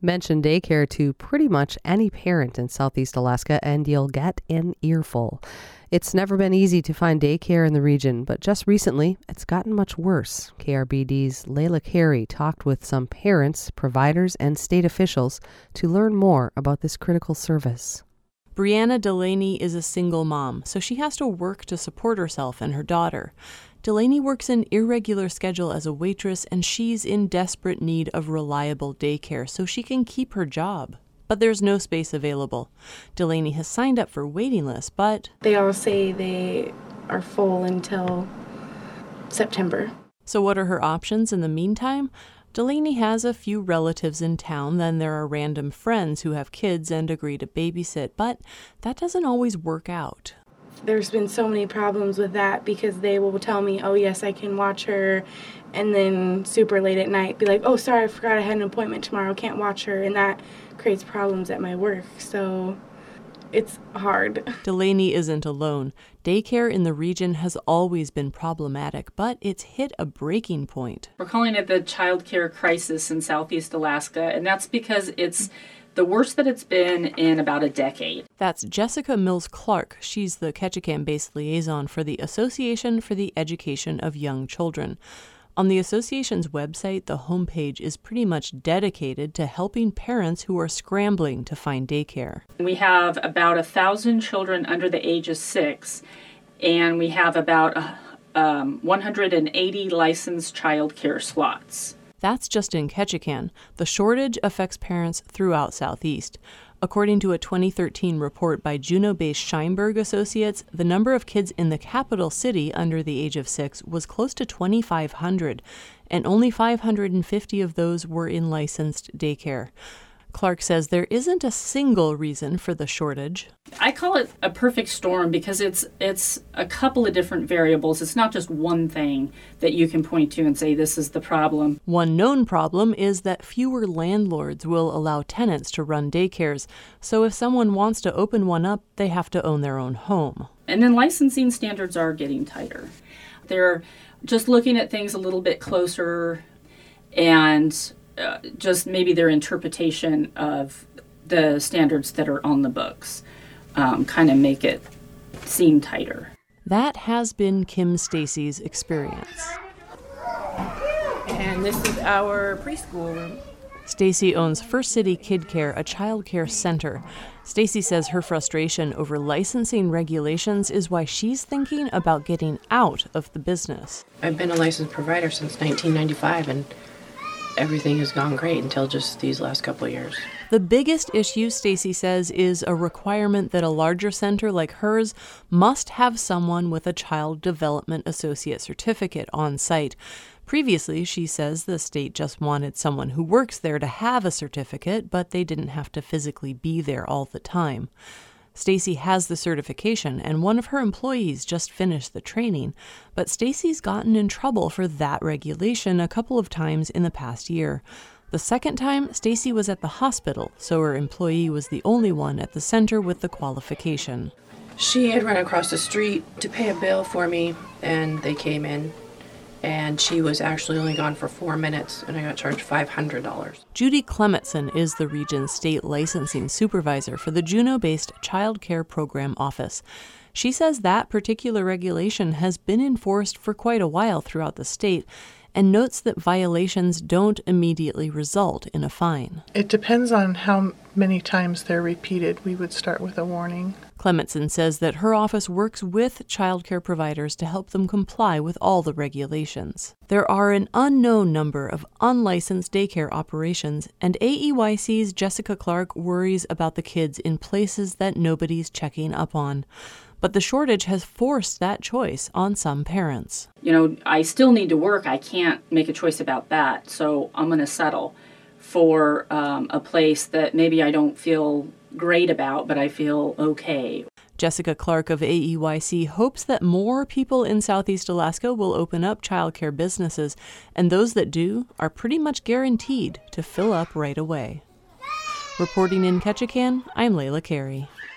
Mention daycare to pretty much any parent in Southeast Alaska and you'll get an earful. It's never been easy to find daycare in the region, but just recently, it's gotten much worse. KRBD's Layla Carey talked with some parents, providers, and state officials to learn more about this critical service. Brianna Delaney is a single mom, so she has to work to support herself and her daughter. Delaney works an irregular schedule as a waitress, and she's in desperate need of reliable daycare so she can keep her job. But there's no space available. Delaney has signed up for waiting lists, but they all say they are full until September. So what are her options in the meantime? Delaney has a few relatives in town, then there are random friends who have kids and agree to babysit, but that doesn't always work out. There's been so many problems with that because they will tell me, oh yes, I can watch her, and then super late at night be like, oh sorry, I forgot I had an appointment tomorrow, can't watch her, and that creates problems at my work, so it's hard. Delaney isn't alone. Daycare in the region has always been problematic, but it's hit a breaking point. We're calling it the child care crisis in Southeast Alaska, and that's because it's the worst that it's been in about a decade. That's Jessica Mills Clark. She's the Ketchikan-based liaison for the Association for the Education of Young Children. On the association's website, the homepage is pretty much dedicated to helping parents who are scrambling to find daycare. We have about 1,000 children under the age of 6, and we have about 180 licensed child care slots. That's just in Ketchikan. The shortage affects parents throughout Southeast. According to a 2013 report by Juneau-based Scheinberg Associates, the number of kids in the capital city under the age of 6 was close to 2,500, and only 550 of those were in licensed daycare. Clark says there isn't a single reason for the shortage. I call it a perfect storm because it's a couple of different variables. It's not just one thing that you can point to and say this is the problem. One known problem is that fewer landlords will allow tenants to run daycares. So if someone wants to open one up, they have to own their own home. And then licensing standards are getting tighter. They're just looking at things a little bit closer and just maybe their interpretation of the standards that are on the books kind of make it seem tighter. That has been Kim Stacy's experience. And this is our preschool room. Stacy owns First City Kid Care, a child care center. Stacy says her frustration over licensing regulations is why she's thinking about getting out of the business. I've been a licensed provider since 1995, and everything has gone great until just these last couple of years. The biggest issue, Stacy says, is a requirement that a larger center like hers must have someone with a Child Development Associate certificate on site. Previously, she says the state just wanted someone who works there to have a certificate, but they didn't have to physically be there all the time. Stacy has the certification, and one of her employees just finished the training, but Stacy's gotten in trouble for that regulation a couple of times in the past year. The second time, Stacy was at the hospital, so her employee was the only one at the center with the qualification. She had run across the street to pay a bill for me, and they came in, and she was actually only gone for 4 minutes, and I got charged $500. Judy Clemetson is the region's state licensing supervisor for the Juneau-based Child Care Program Office. She says that particular regulation has been enforced for quite a while throughout the state, and notes that violations don't immediately result in a fine. It depends on how many times they're repeated. We would start with a warning. Clemetson says that her office works with child care providers to help them comply with all the regulations. There are an unknown number of unlicensed daycare operations, and AEYC's Jessica Clark worries about the kids in places that nobody's checking up on. But the shortage has forced that choice on some parents. You know, I still need to work. I can't make a choice about that. So I'm going to settle for a place that maybe I don't feel great about, but I feel okay. Jessica Clark of AEYC hopes that more people in Southeast Alaska will open up childcare businesses, and those that do are pretty much guaranteed to fill up right away. Reporting in Ketchikan, I'm Layla Carey.